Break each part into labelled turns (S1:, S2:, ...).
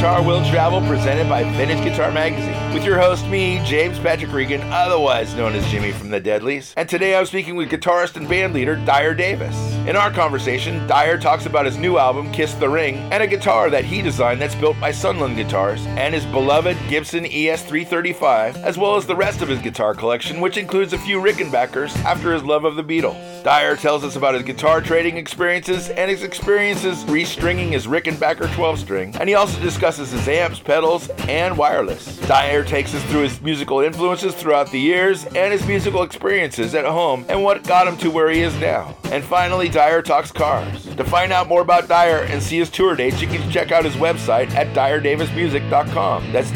S1: Guitar Will Travel, presented by Vintage Guitar Magazine, with your host, me, James Patrick Regan, otherwise known as Jimmy from the Deadlies. And today I'm speaking with guitarist and band leader Dyer Davis. In our conversation, Dyer talks about his new album, Kiss the Ring, and a guitar that he designed that's built by Sunland Guitars, and his beloved Gibson ES335, as well as the rest of his guitar collection, which includes a few Rickenbackers after his love of the Beatles. Dyer tells us about his guitar trading experiences and his experiences restringing his Rickenbacker 12-string, and he also discusses his amps, pedals, and wireless. Dyer takes us through his musical influences throughout the years and his musical experiences at home and what got him to where he is now. And finally, Dyer talks cars. To find out more about Dyer and see his tour dates, you can check out his website at dyerdavismusic.com. That's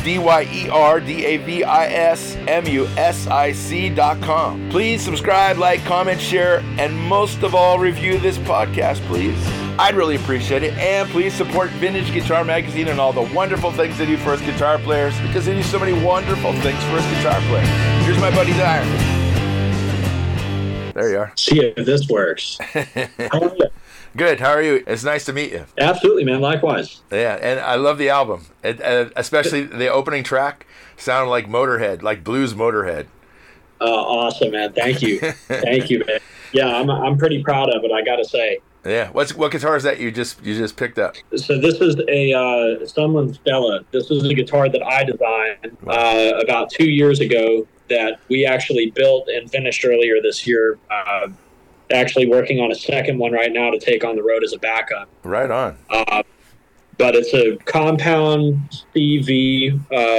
S1: DYERDAVISMUSIC.com. Please subscribe, like, comment, share, and most of all, review this podcast, please. I'd really appreciate it. And please support Vintage Guitar Magazine and all the wonderful things they do for us guitar players, because they do so many wonderful things for us guitar players. Here's my buddy Dyer. There you are.
S2: See if this works. How are you?
S1: Good. How are you? It's nice to meet you.
S2: Absolutely, man. Likewise.
S1: Yeah, and I love the album. Especially the opening track sounded like Motorhead, like blues Motorhead.
S2: Awesome, man. Thank you. Thank you, man. Yeah, I'm pretty proud of it, I got to say.
S1: Yeah. What guitar is that you just picked up?
S2: So this is a Sunland Stella. This is a guitar that I designed about 2 years ago that we actually built and finished earlier this year. Actually working on a second one right now to take on the road as a backup.
S1: Right on.
S2: But it's a compound CV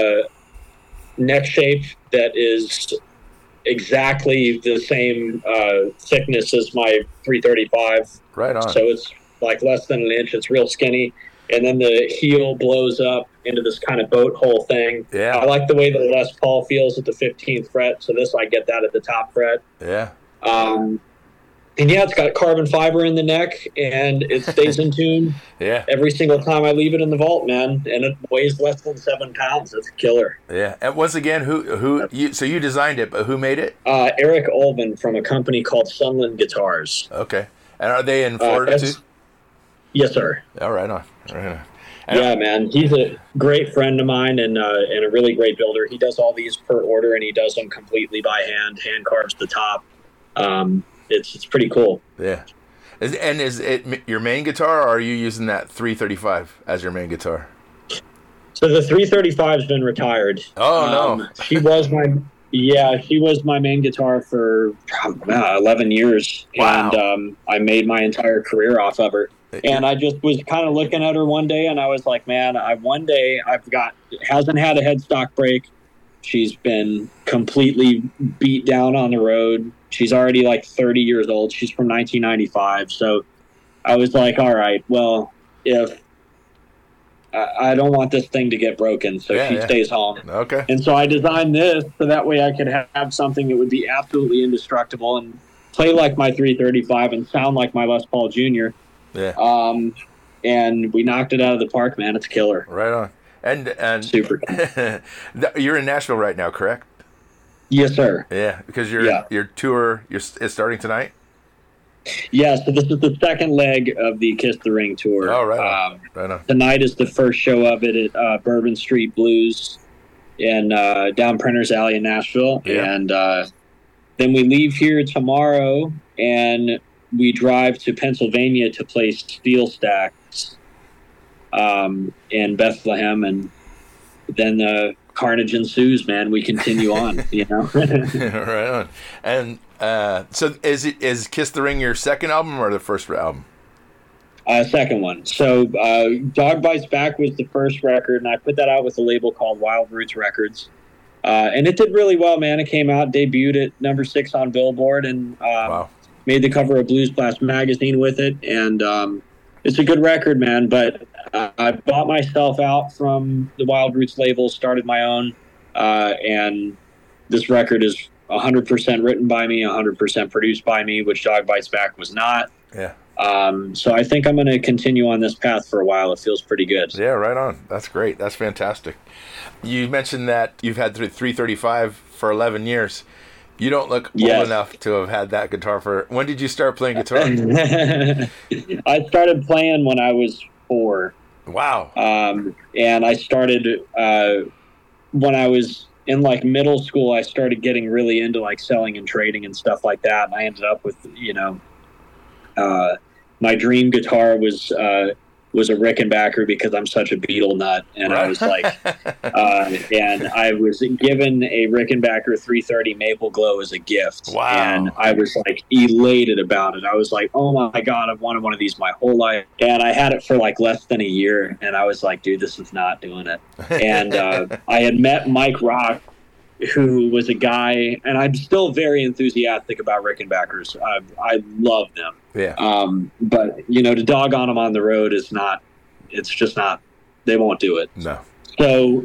S2: neck shape that is exactly the same thickness as my 335.
S1: Right on.
S2: So it's like less than an inch. It's real skinny. And then the heel blows up into this kind of boat hole thing.
S1: Yeah.
S2: I like the way the Les Paul feels at the 15th fret. So this, I get that at the top fret.
S1: Yeah.
S2: And yeah, it's got carbon fiber in the neck, and it stays in tune.
S1: Yeah.
S2: Every single time I leave it in the vault, man, and it weighs less than 7 pounds. It's a killer.
S1: Yeah. And once again, so you designed it, but who made it?
S2: Eric Olvin from a company called Sunland Guitars.
S1: Okay. And are they in Florida too?
S2: Yes, sir.
S1: All right on. Right on.
S2: Yeah, man. He's a great friend of mine and a really great builder. He does all these per order, and he does them completely by hand carves the top. It's pretty cool.
S1: Yeah. Is it your main guitar, or are you using that 335 as your main guitar?
S2: So the 335's been retired.
S1: Oh, no.
S2: She was my main guitar for 11 years.
S1: Wow.
S2: And I made my entire career off of her. And I just was kind of looking at her one day, and I was like, man, hasn't had a headstock break. She's been completely beat down on the road. She's already like 30 years old. She's from 1995. So I was like, all right, well, if I don't want this thing to get broken, so she stays home.
S1: Okay.
S2: And so I designed this so that way I could have something that would be absolutely indestructible and play like my 335 and sound like my Les Paul Jr.
S1: Yeah.
S2: And we knocked it out of the park, man. It's killer.
S1: Right on. And
S2: super.
S1: You're in Nashville right now, correct?
S2: Yes, sir.
S1: Yeah, because your tour is starting tonight?
S2: Yeah, so this is the second leg of the Kiss the Ring tour.
S1: Oh, right on. Right on.
S2: Tonight is the first show of it at Bourbon Street Blues in down Printers Alley in Nashville.
S1: Yeah.
S2: And then we leave here tomorrow, and we drive to Pennsylvania to play Steel Stacks in Bethlehem, and then carnage ensues, man. We continue on, you know.
S1: Right on. And so is Kiss the Ring your second album or the first album?
S2: Second one. So Dog Bites Back was the first record, and I put that out with a label called Wild Roots Records. And it did really well, man. It came out, debuted at number 6 on Billboard, and
S1: wow.
S2: Made the cover of Blues Blast magazine with it. And it's a good record, man. But I bought myself out from the Wild Roots label, started my own, and this record is 100% written by me, 100% produced by me, which Dog Bites Back was not.
S1: Yeah.
S2: So I think I'm going to continue on this path for a while. It feels pretty good.
S1: Yeah, right on. That's great. That's fantastic. You mentioned that you've had the 335 for 11 years. You don't look old enough to have had that guitar for... When did you start playing guitar?
S2: I started playing when I was 4.
S1: Wow.
S2: And I started when I was in like middle school. I started getting really into like selling and trading and stuff like that. And I ended up with my dream guitar was a Rickenbacker because I'm such a Beatle nut, and I was like, and I was given a Rickenbacker 330 Maple Glow as a gift.
S1: Wow.
S2: And I was like elated about it. I was like, oh my God, I've wanted one of these my whole life. And I had it for like less than a year, and I was like, dude, this is not doing it. And I had met Mike Rock, who was a guy, and I'm still very enthusiastic about Rickenbackers. I love them.
S1: Yeah.
S2: But to dog on them on the road is not. It's just not. They won't do it.
S1: No.
S2: So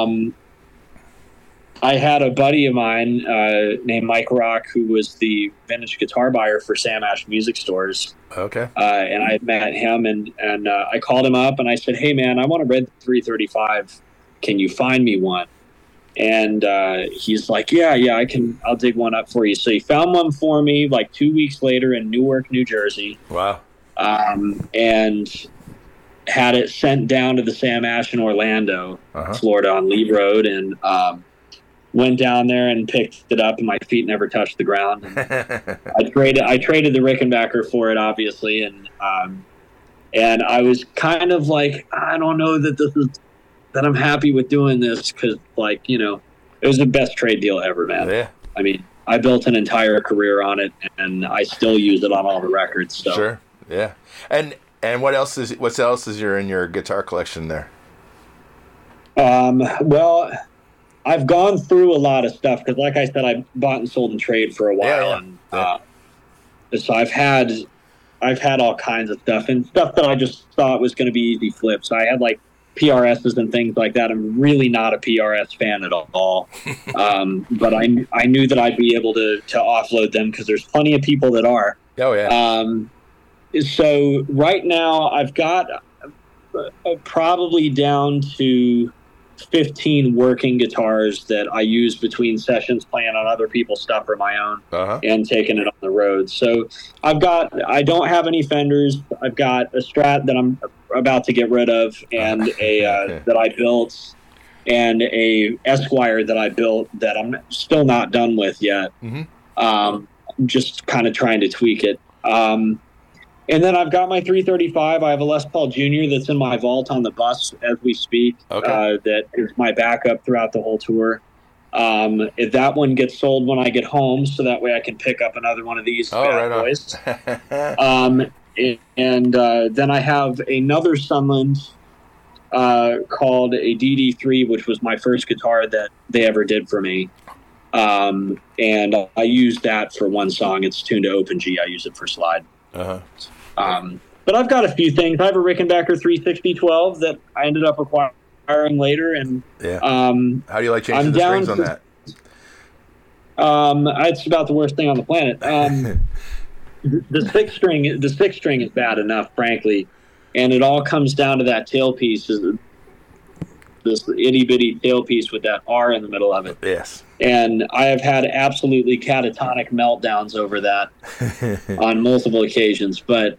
S2: I had a buddy of mine named Mike Rock, who was the vintage guitar buyer for Sam Ash Music Stores.
S1: Okay.
S2: And I met him, and I called him up, and I said, "Hey, man, I want a red 335. Can you find me one?" And he's like, yeah, I'll dig one up for you. So he found one for me like 2 weeks later in Newark, New Jersey.
S1: Wow.
S2: And had it sent down to the Sam Ash in Orlando, Florida on Lee Road, and went down there and picked it up, and my feet never touched the ground. And I traded the Rickenbacker for it, obviously. And I was kind of like, I don't know that I'm happy with doing this, because it was the best trade deal ever, man.
S1: Yeah.
S2: I mean, I built an entire career on it, and I still use it on all the records. So.
S1: Sure. Yeah. And what else is in your guitar collection there?
S2: Well, I've gone through a lot of stuff, because like I said, I bought and sold and trade for a while.
S1: Yeah.
S2: And so I've had all kinds of stuff, and stuff that I just thought was going to be easy flips. So I had like PRSs and things like that. I'm really not a PRS fan at all. But I knew that I'd be able to offload them, because there's plenty of people that are.
S1: Oh, yeah.
S2: So right now I've got probably down to 15 working guitars that I use between sessions, playing on other people's stuff or my own, and taking it on the road. So I don't have any Fenders. I've got a Strat that I'm about to get rid of, and a that I built, and a Esquire that I built that I'm still not done with yet. Just kind of trying to tweak it. And then I've got my 335. I have a Les Paul Jr. that's in my vault on the bus as we speak. That is my backup throughout the whole tour. If that one gets sold when I get home, so that way I can pick up another one of these bad boys. And then I have another Sunland called a DD3, which was my first guitar that they ever did for me. And I used that for one song. It's tuned to Open G. I use it for slide. But I've got a few things. I have a Rickenbacker 360-12 that I ended up acquiring later. And
S1: how do you like changing the strings on that?
S2: It's about the worst thing on the planet. The sixth string is bad enough, frankly, and it all comes down to that tailpiece. This itty bitty tailpiece with that R in the middle of it.
S1: Yes.
S2: And I have had absolutely catatonic meltdowns over that on multiple occasions. But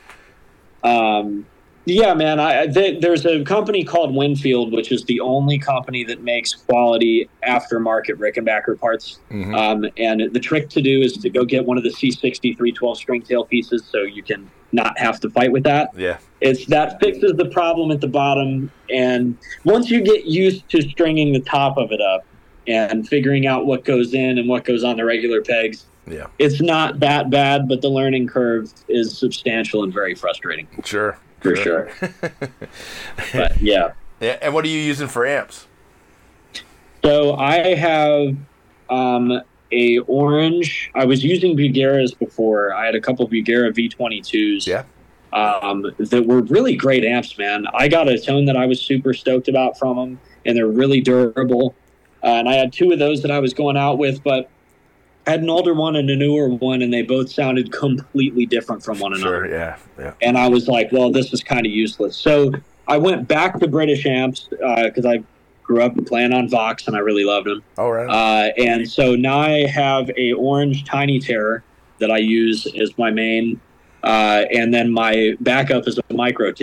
S2: yeah, man, there's a company called Winfield, which is the only company that makes quality aftermarket Rickenbacker parts. And the trick to do is to go get one of the C60 312 string tailpieces, so you can not have to fight with that.
S1: Yeah.
S2: That fixes the problem at the bottom. And once you get used to stringing the top of it up and figuring out what goes in and what goes on the regular pegs, it's not that bad, but the learning curve is substantial and very frustrating.
S1: Sure.
S2: For sure. But yeah.
S1: Yeah. And what are you using for amps?
S2: So I have a orange. I was using Bugaras before. I had a couple Bugara V22s.
S1: Yeah.
S2: That were really great amps, man. I got a tone that I was super stoked about from them, and they're really durable. And I had two of those that I was going out with, but I had an older one and a newer one, and they both sounded completely different from one another.
S1: Sure, yeah.
S2: And I was like, well, this is kind of useless. So I went back to British amps because I grew up playing on Vox, and I really loved them.
S1: Oh, right.
S2: And so now I have a orange Tiny Terror that I use as my main, and then my backup is a Micro Terror.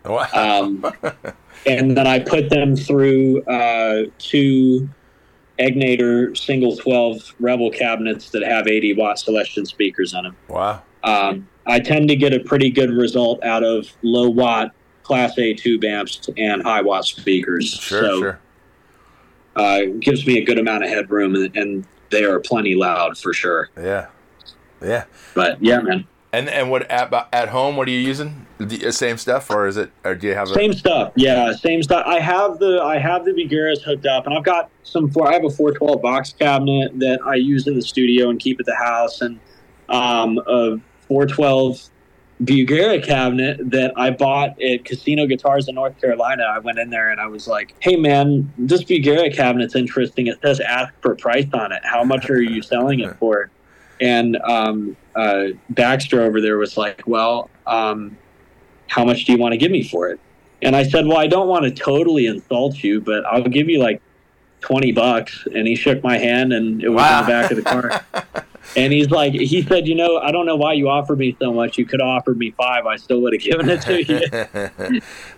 S2: Wow. And then I put them through 2 Egnator single 12 Rebel cabinets that have 80-watt Celestion speakers on them.
S1: Wow.
S2: I tend to get a pretty good result out of low-watt Class A tube amps and high-watt speakers.
S1: Sure.
S2: It gives me a good amount of headroom, and they are plenty loud for sure.
S1: Yeah.
S2: But yeah, man.
S1: And what at home? What are you using? The same stuff, or do you have
S2: same stuff? Yeah, same stuff. I have the Bugueras hooked up, and I've got I have a 412 box cabinet that I use in the studio and keep at the house, and a 412 Bugera cabinet that I bought at Casino Guitars in North Carolina. I went in there and I was like, "Hey, man, this Bugera cabinet's interesting. It says ask for price on it. How much are you selling it for?" And Baxter over there was like, "Well, how much do you want to give me for it?" And I said, "Well, I don't want to totally insult you, but I'll give you like $20." And he shook my hand, and it was in the back of the car. And he said, "I don't know why you offered me so much. You could have offered me $5. I still would have given it to you."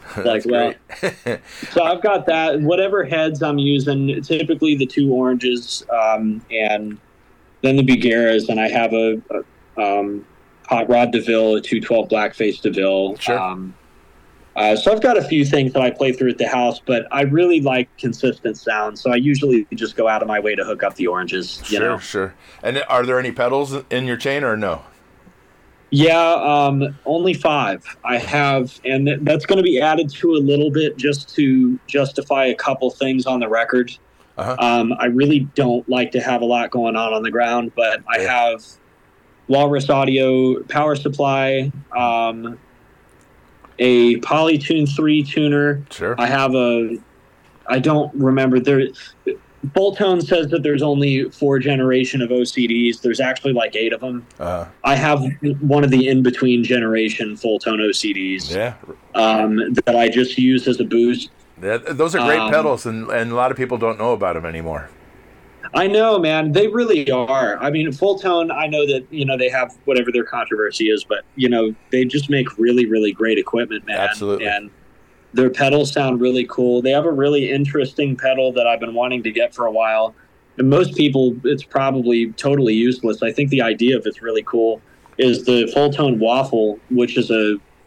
S2: So I've got that. Whatever heads I'm using, typically the 2 oranges, and then the Bugueras, and I have a Hot Rod DeVille, a 212 Blackface DeVille.
S1: Sure.
S2: So I've got a few things that I play through at the house, but I really like consistent sound, so I usually just go out of my way to hook up the oranges.
S1: Sure. And are there any pedals in your chain or no?
S2: Yeah, only 5 I have, and that's going to be added to a little bit just to justify a couple things on the record.
S1: Uh-huh.
S2: I really don't like to have a lot going on the ground, but I have Walrus Audio power supply, a Polytune 3 tuner.
S1: Sure.
S2: I have I don't remember, Fulltone says that there's only 4 generation of OCDs. There's actually like 8 of them. I have one of the in-between generation Fulltone OCDs.
S1: Yeah.
S2: That I just use as a boost.
S1: Yeah, those are great pedals, and a lot of people don't know about them anymore.
S2: I know, man. They really are. I mean, Fulltone, I know that, they have whatever their controversy is, but, they just make really, really great equipment, man.
S1: Absolutely.
S2: And their pedals sound really cool. They have a really interesting pedal that I've been wanting to get for a while. And most people, it's probably totally useless. I think the idea of it's really cool is the Fulltone Waffle, which is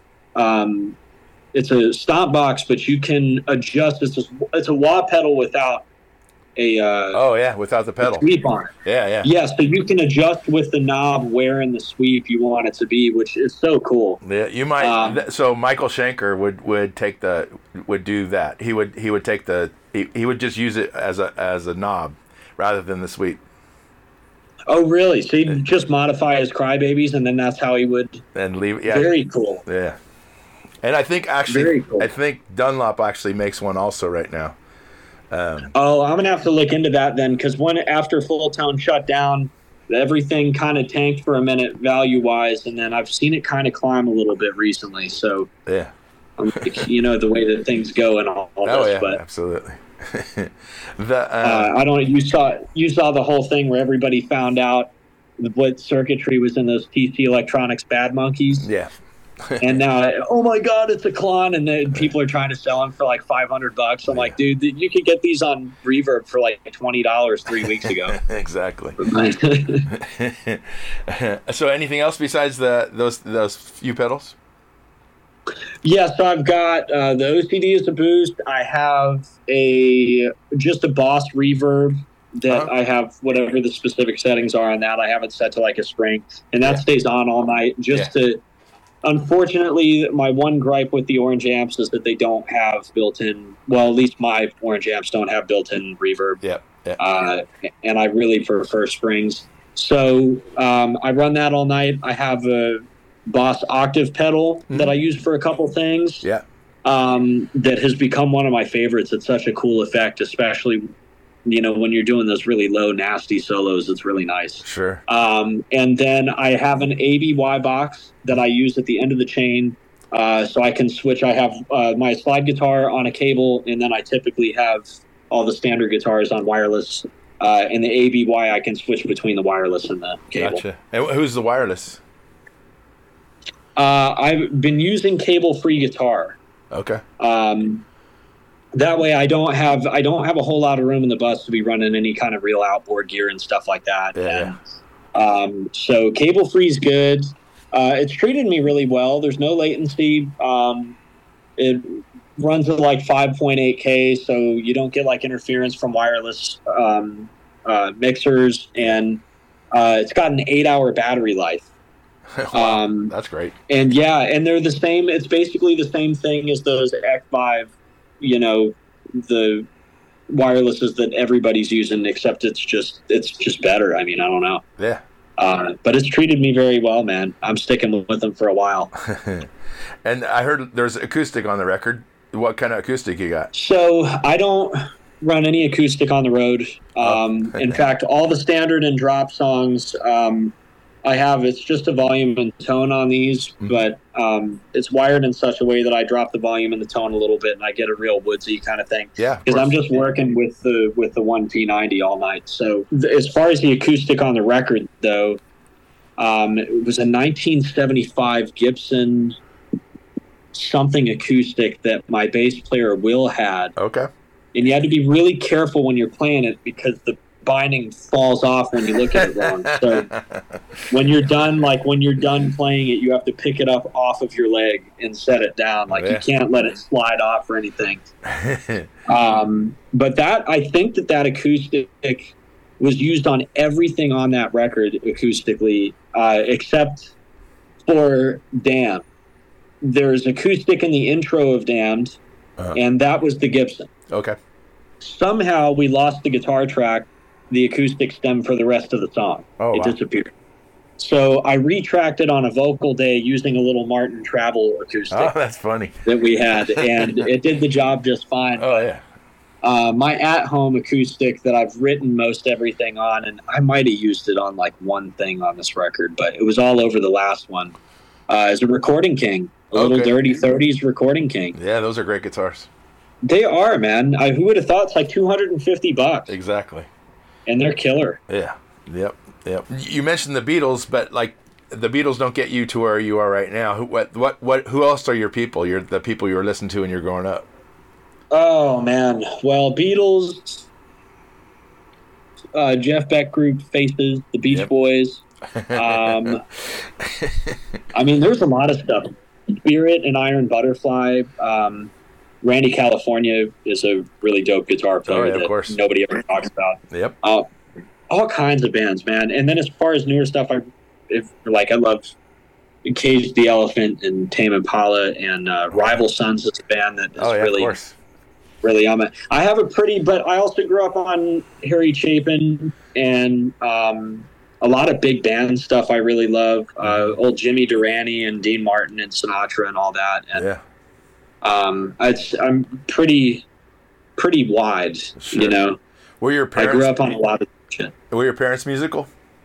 S2: it's a stomp box, but you can adjust. It's a wah pedal without
S1: without the pedal
S2: sweep on it.
S1: Yeah.
S2: Yeah, so you can adjust with the knob where in the sweep you want it to be, which is so cool.
S1: Yeah, you might. So Michael Schenker would do that. He would take he would just use it as a knob rather than the sweep.
S2: Oh, really? So he'd just modify his Crybabies, and then that's how he would.
S1: And leave. Yeah.
S2: Very cool.
S1: Yeah. And I think
S2: cool.
S1: I think Dunlop actually makes one also right now.
S2: I'm gonna have to look into that then, because after Fulltone shut down, everything kind of tanked for a minute value wise, and then I've seen it kind of climb a little bit recently. So
S1: yeah,
S2: I'm like, the way that things go and all this.
S1: Yeah,
S2: but
S1: absolutely.
S2: I don't. You saw the whole thing where everybody found out what circuitry was in those TC Electronics Bad Monkeys.
S1: Yeah.
S2: And now, oh my God, it's a Klon, and then people are trying to sell them for like $500. I'm like, dude, you could get these on Reverb for like $20 3 weeks ago.
S1: Exactly. So, anything else besides those few pedals?
S2: Yeah, so I've got the OCD as a boost. I have just a Boss Reverb that I have whatever the specific settings are on that. I have it set to like a spring, and that stays on all night to. Unfortunately, my one gripe with the Orange amps is that they don't have built-in. Well, at least my Orange amps don't have built-in reverb.
S1: Yeah.
S2: And I really prefer springs. So I run that all night. I have a Boss Octave pedal that I use for a couple things.
S1: Yeah.
S2: That has become one of my favorites. It's such a cool effect, especially when you're doing those really low, nasty solos. It's really nice.
S1: Sure.
S2: And then I have an ABY box that I use at the end of the chain, so I can switch. I have my slide guitar on a cable, and then I typically have all the standard guitars on wireless. And the ABY, I can switch between the wireless and the cable.
S1: Gotcha. And who's the wireless?
S2: I've been using Cable Free Guitar.
S1: Okay.
S2: That way I don't have a whole lot of room in the bus to be running any kind of real outboard gear and stuff like that.
S1: Yeah.
S2: And, so cable free is good. It's treated me really well. There's no latency. It runs at like 5.8K, so you don't get like interference from wireless mixers, and it's got an 8-hour battery life.
S1: Wow, that's great.
S2: And yeah, and they're the same. It's basically the same thing as those X5, the wirelesses that everybody's using, except it's just better. I mean, I don't know.
S1: Yeah.
S2: But it's treated me very well, man. I'm sticking with them for a while.
S1: And I heard there's acoustic on the record. What kind of acoustic you got?
S2: So I don't run any acoustic on the road. In fact, all the standard and drop songs I have, it's just a volume and tone on these, but it's wired in such a way that I drop the volume and the tone a little bit, and I get a real woodsy kind of thing.
S1: Yeah,
S2: because I'm just working with the 1P90 all night. So as far as the acoustic on the record, though, it was a 1975 Gibson something acoustic that my bass player Will had.
S1: Okay.
S2: And you had to be really careful when you're playing it because the binding falls off when you look at it wrong. So when you're done playing it, you have to pick it up off of your leg and set it down. Like, you can't let it slide off or anything. But I think that acoustic was used on everything on that record acoustically, except for Damned. There's acoustic in the intro of Damned, and that was the Gibson.
S1: Okay.
S2: Somehow we lost the guitar track, the acoustic stem for the rest of the song. It disappeared. So I retracked it on a vocal day using a little Martin Travel acoustic.
S1: Oh, that's funny.
S2: That we had, and it did the job just fine.
S1: Oh, yeah.
S2: My at-home acoustic that I've written most everything on, and I might have used it on like one thing on this record, but it was all over the last one, is a Recording King. A little Dirty 30s Recording King.
S1: Yeah, those are great guitars.
S2: They are, man. Who would have thought? It's like $250.
S1: Exactly.
S2: And they're killer.
S1: Yeah. Yep. You mentioned the Beatles, but like the Beatles don't get you to where you are right now. Who else are your people? You're the people you were listening to when you're growing up.
S2: Oh man. Well, Beatles, Jeff Beck Group, Faces, the Beach Boys. I mean, there's a lot of stuff. Spirit and Iron Butterfly. Randy California is a really dope guitar player that nobody ever talks about.
S1: Yep.
S2: All kinds of bands, man. And then as far as newer stuff, I love Cage the Elephant and Tame Impala, and Rival Sons is a band that is really on it. I have but I also grew up on Harry Chapin and a lot of big band stuff I really love. Old Jimmy Durante and Dean Martin and Sinatra and all that. And, I'm pretty wide, you know.
S1: Were your parents?
S2: I grew up on a lot of shit.
S1: Were your parents musical?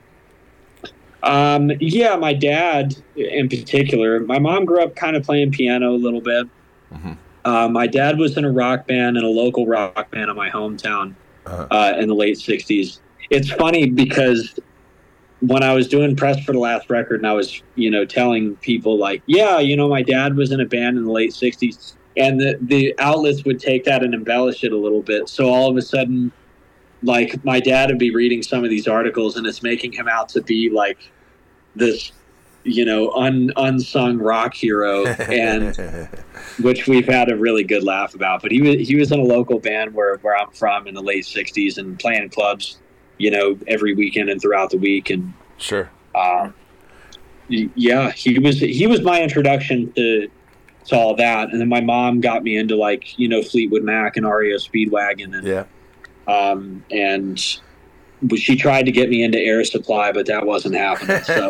S2: Yeah, my dad in particular. My mom grew up kind of playing piano a little bit. Mm-hmm. My dad was in a rock band, in a local rock band in my hometown in the late 60s. It's funny because when I was doing press for the last record and I was, telling people like, my dad was in a band in the late 60s, and the outlets would take that and embellish it a little bit. So all of a sudden, like, my dad would be reading some of these articles and it's making him out to be like this, unsung rock hero, and which we've had a really good laugh about. But he was in a local band where I'm from in the late 60s and playing clubs, every weekend and throughout the week. And
S1: sure.
S2: He was my introduction to all that. And then my mom got me into Fleetwood Mac and REO Speedwagon, and she tried to get me into Air Supply, but that wasn't happening. So,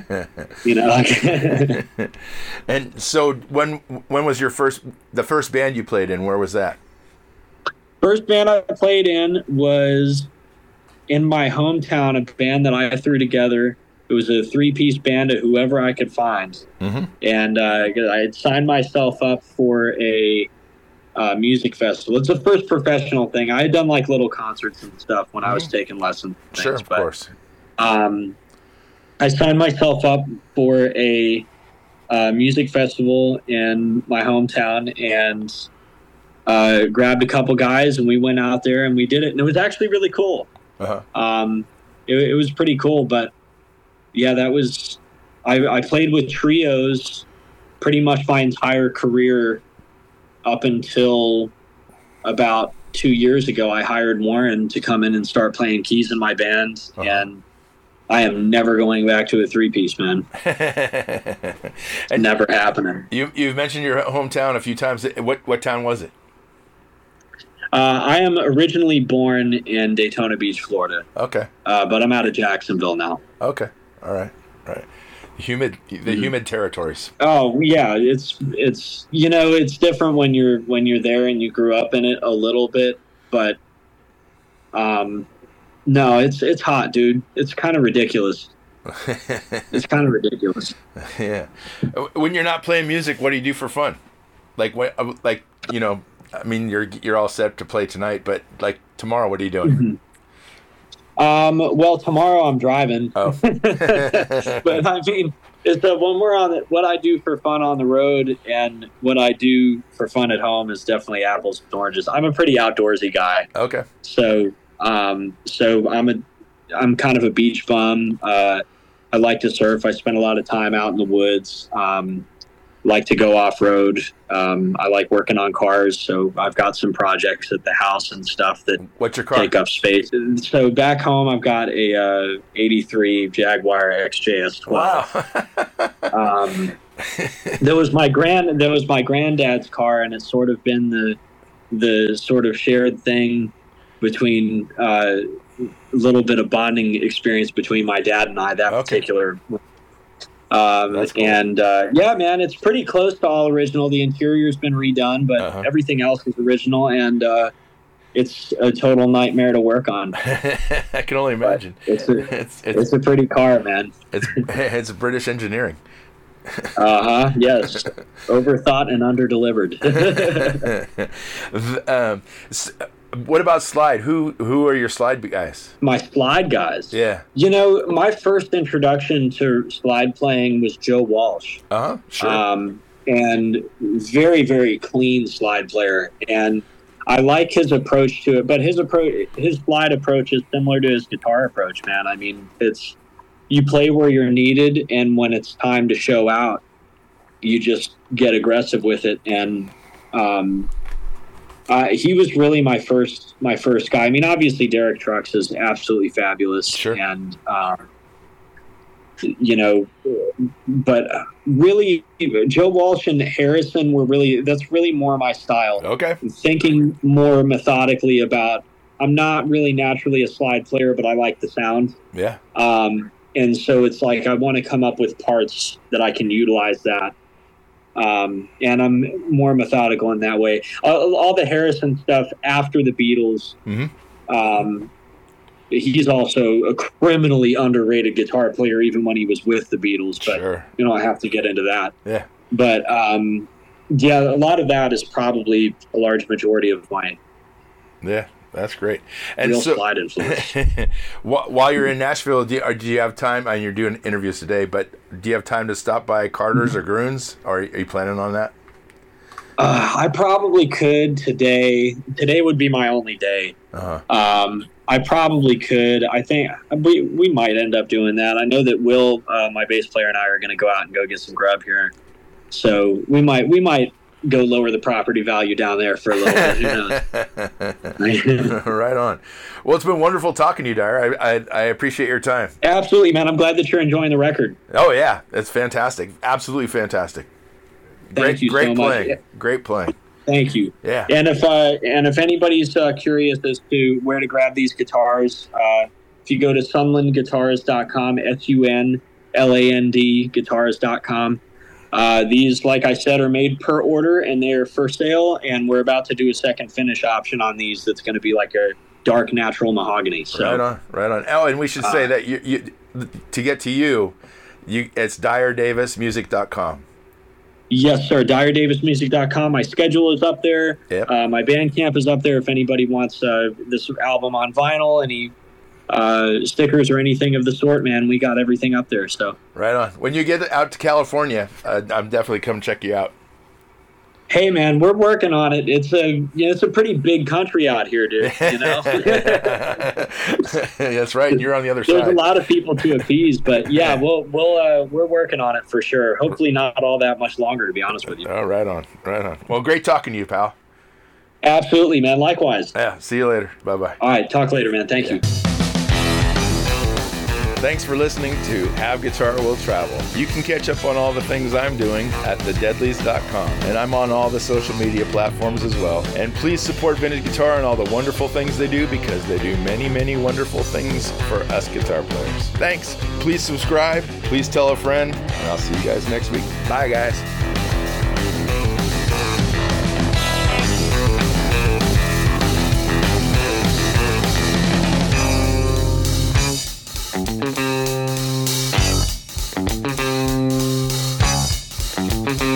S1: And so when was the first band you played in? Where was that?
S2: First band I played in was in my hometown, a band that I threw together. It was a 3-piece band of whoever I could find. Mm-hmm. And I had signed myself up for a music festival. It's the first professional thing. I had done little concerts and stuff when I was taking lessons.
S1: Sure, of course.
S2: I signed myself up for a music festival in my hometown and grabbed a couple guys, and we went out there and we did it, and it was actually really cool. It was pretty cool, but yeah, that was I played with trios pretty much my entire career up until about 2 years ago. I hired Warren to come in and start playing keys in my band, and I am never going back to a 3-piece, man. Never happening.
S1: You've mentioned your hometown a few times. What town was it?
S2: I am originally born in Daytona Beach, Florida.
S1: Okay.
S2: But I'm out of Jacksonville now.
S1: Okay. All right. The humid territories.
S2: Oh yeah, it's it's different when you're there and you grew up in it a little bit, but no, it's hot, dude. It's kind of ridiculous. It's kind of ridiculous.
S1: Yeah. When you're not playing music, what do you do for fun? I mean, you're all set to play tonight, but like tomorrow, what are you doing?
S2: Well, tomorrow I'm driving.
S1: Oh.
S2: But I mean, it's when we're on it, what I do for fun on the road and what I do for fun at home is definitely apples and oranges. I'm a pretty outdoorsy guy.
S1: Okay.
S2: So I'm kind of a beach bum. I like to surf. I spend a lot of time out in the woods. Like to go off road. I like working on cars, so I've got some projects at the house and stuff that
S1: What's your car?
S2: take up space. So back home, I've got a '83 Jaguar XJS 12.
S1: Wow.
S2: That was my granddad's car, and it's sort of been the sort of shared thing between a little bit of bonding experience between my dad and I. That particular. That's cool. And yeah, man, it's pretty close to all original. The interior's been redone, but everything else is original, and it's a total nightmare to work on.
S1: I can only imagine.
S2: It's a pretty car, man.
S1: It's British engineering.
S2: Yes, overthought and underdelivered.
S1: What about slide? Who are your slide guys?
S2: My slide guys?
S1: Yeah.
S2: My first introduction to slide playing was Joe Walsh.
S1: Sure.
S2: And very, very clean slide player. And I like his approach to it, but his slide approach is similar to his guitar approach, man. I mean, it's you play where you're needed, and when it's time to show out, you just get aggressive with it. And he was really my first guy. I mean, obviously Derek Trucks is absolutely fabulous.
S1: Sure.
S2: And, but really Joe Walsh and Harrison that's really more my style.
S1: Okay.
S2: Thinking more methodically about, I'm not really naturally a slide player, but I like the sound.
S1: Yeah.
S2: And so it's like, I want to come up with parts that I can utilize that. And I'm more methodical in that way. All the Harrison stuff after the Beatles, he's also a criminally underrated guitar player, even when he was with the Beatles. But
S1: sure.
S2: I have to get into that.
S1: Yeah.
S2: But yeah, a lot of that is probably a large majority of my.
S1: Yeah, that's great. And
S2: real
S1: so,
S2: slide influence.
S1: While you're in Nashville, do you have time? And you're doing interviews today, but do you have time to stop by Carter's or Groon's? Or are you planning on that?
S2: I probably could today. Today would be my only day. I probably could. I think we might end up doing that. I know that Will, my bass player, and I are going to go out and go get some grub here. So we might go lower the property value down there for a little bit. Who knows?
S1: Right on. Well, it's been wonderful talking to you, Dyer. I appreciate your time.
S2: Absolutely, man. I'm glad that you're enjoying the record.
S1: Oh, yeah. It's fantastic. Absolutely fantastic.
S2: Thank you so
S1: playing.
S2: much.
S1: Great playing.
S2: Thank you.
S1: Yeah.
S2: And if anybody's curious as to where to grab these guitars, if you go to sunlandguitars.com, SUNLAND guitars.com. These, like I said, are made per order, and they're for sale, and we're about to do a second finish option on these that's going to be like a dark natural mahogany. So
S1: Right on. Oh, and we should say that you to get to you, it's DyerDavisMusic.com.
S2: Yes, sir. DyerDavisMusic.com. My schedule is up there.
S1: Yep.
S2: My Bandcamp is up there if anybody wants this album on vinyl, any stickers or anything of the sort, man, we got everything up there. So
S1: right on. When you get out to California, I'm definitely come check you out.
S2: Hey man, we're working on it. It's a pretty big country out here, dude. You know,
S1: that's right. You're on the other side.
S2: There's a lot of people to appease, but yeah, we're working on it for sure. Hopefully, not all that much longer, to be honest with you.
S1: Oh, right on. Well, great talking to you, pal.
S2: Absolutely, man. Likewise.
S1: Yeah. See you later. Bye-bye.
S2: All right. Talk later, man. Thank you.
S1: Thanks for listening to Have Guitar Will Travel. You can catch up on all the things I'm doing at thedeadlies.com, and I'm on all the social media platforms as well. And please support Vintage Guitar and all the wonderful things they do, because they do many, many wonderful things for us guitar players. Thanks. Please subscribe. Please tell a friend, and I'll see you guys next week. Bye, guys. Thank you.